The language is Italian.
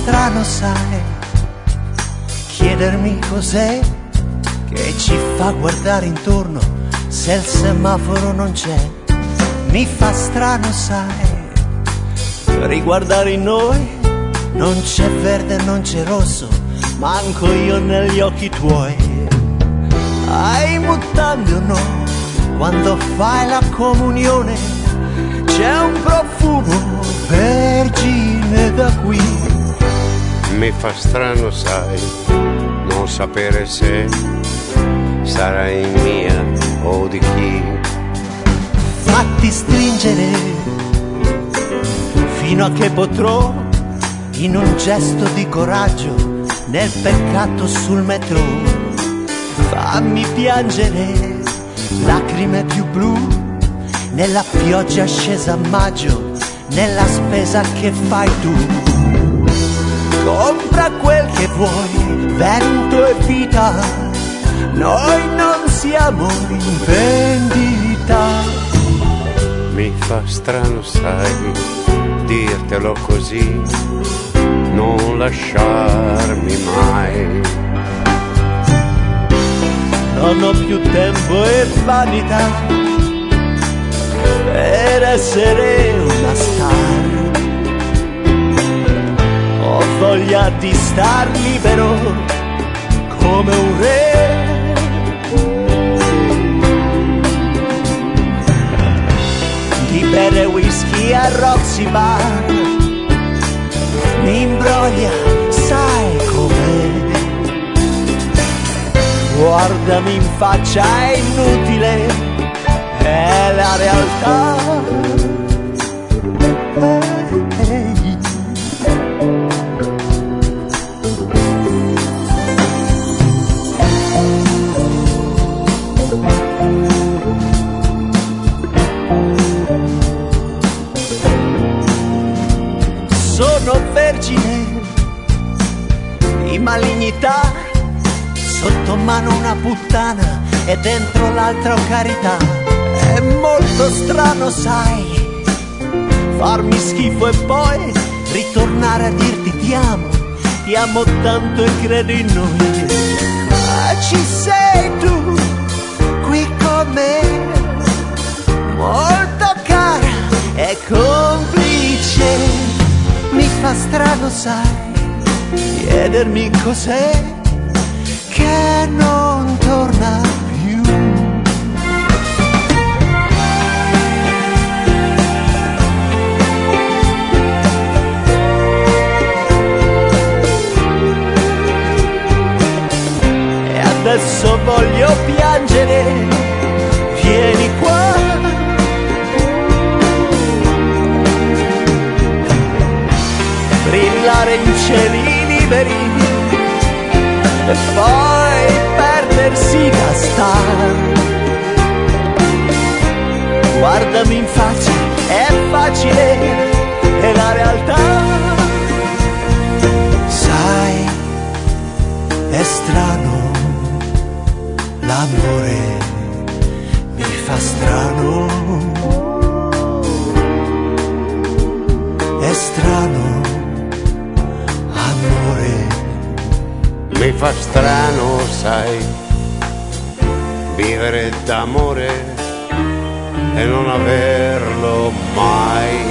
strano, sai, chiedermi cos'è che ci fa guardare intorno se il semaforo non c'è. Mi fa strano, sai, riguardare in noi, non c'è verde, non c'è rosso, manco io negli occhi tuoi. Hai mutande o no? Quando fai la comunione c'è un profumo vergine da qui. Mi fa strano, sai, non sapere se sarai mia o di chi. Fatti stringere fino a che potrò, in un gesto di coraggio, nel peccato sul metro. Fammi piangere lacrime più blu, nella pioggia scesa a maggio, nella spesa che fai tu. Compra quel che vuoi, vento e vita, noi non siamo in vendita. Mi fa strano, sai, dirtelo così, non lasciarmi mai. Non ho più tempo e vanità per essere una star. Ho voglia di star libero come un re. Di bere whisky a Roxy Bar, mi imbroglia, sai com'è. Guardami in faccia, è inutile, è la realtà. Sono vergine di malignità, sotto mano una puttana e dentro l'altra carità. È molto strano, sai, farmi schifo e poi ritornare a dirti ti amo tanto e credo in noi. Ah, ci sei tu, qui con me, molto cara e complice. Mi fa strano, sai, chiedermi cos'è che non torna più. E adesso voglio piangere, vieni qua. Brillare in cieli liberi e poi perdersi da star. Guardami in faccia, è facile, è la realtà. Sai, è strano, l'amore mi fa strano. È strano, amore. Mi fa strano, sai, vivere d'amore e non averlo mai.